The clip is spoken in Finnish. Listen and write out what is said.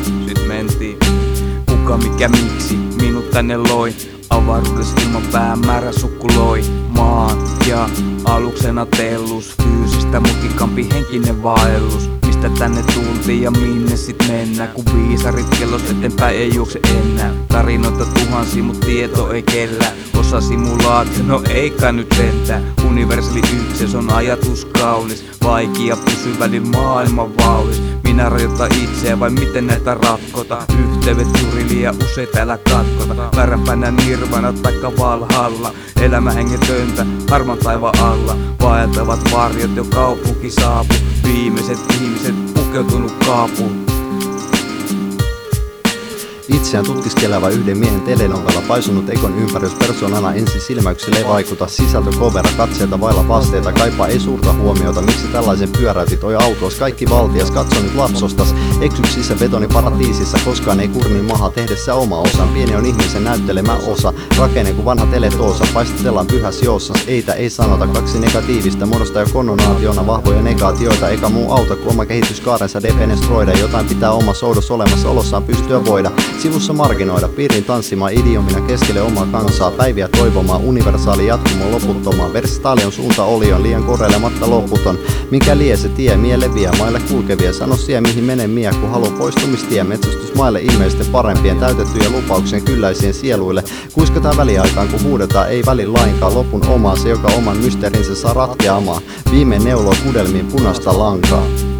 Sit mentiin. Kuka, mikä, miksi minut tänne loi? Avaruudessa ilman päämäärä sukkuloi maan ja aluksena tellus. Fyysistä mutkikampi henkinen vaellus. Mistä tänne tultiin ja minne sit mennään? Kun viisarit kellos eteenpäin ei juokse enää. Tarinoita tuhansia, mut tieto ei kellään. Osa simulaatio, no eikä nyt lentää. Universali yhteys on ajatus kaunis. Vaikea pysyä välillä maailman vauhdis. Minä rajoitan itseä vai miten näitä ratkota? Yhteydet juuri liian usein täällä katkota. Väränpänä nirvana taikka valhalla. Elämä hengetöntä harman taivaan alla. Vaeltavat varjot jo kaupunki saapu. Viimeiset ihmiset pukeutunut kaapuun. Itseään tutkiskeleva yhden miehen telenovella paisunut ekon ympärys persoonana ensi silmäykselle ei vaikuta. Sisältö kovera, katseita vailla vasteita, kaipaa ei suurta huomiota. Miksi tällaisen pyöräytit oi autoos? Kaikki valtias, katso nyt lapsostas. Eksyksissä betoniparatiisissa, koskaan ei kurni maha tehdessä oma osan. Pieni on ihmisen näyttelemä osa, rakenne kuin vanha teletoosa. Paistatellaan pyhäs joossas, eitä ei sanota. Kaksi negatiivista muodostaa jo konnonaationa vahvoja negaatioita. Eikä muu auta kuin oma kehityskaarensa defenestroida. Jotain pitää omassa oudossa olemassa olossaan pystyä voida. Sivussa marginoida, piirin tanssimaan idiomina keskelle omaa kansaa. Päiviä toivomaan, universaali jatkumo loputtomaan. Versataalion suunta oli on liian korreilematta loputon. Mikä lie se tie, mie leviää, maille kulkevia. Sano sie mihin mene mie, kun haluaa poistumistie. Metsästysmaille ihmeisten parempien täytettyjä lupauksien kylläisien sieluille. Kuiskataan väliaikaan kun huudetaan, ei väli lainkaan. Lopun omaa se, joka oman mysteerinsä saa ratkeamaan. Viimein neuloo kudelmiin punaista lankaa.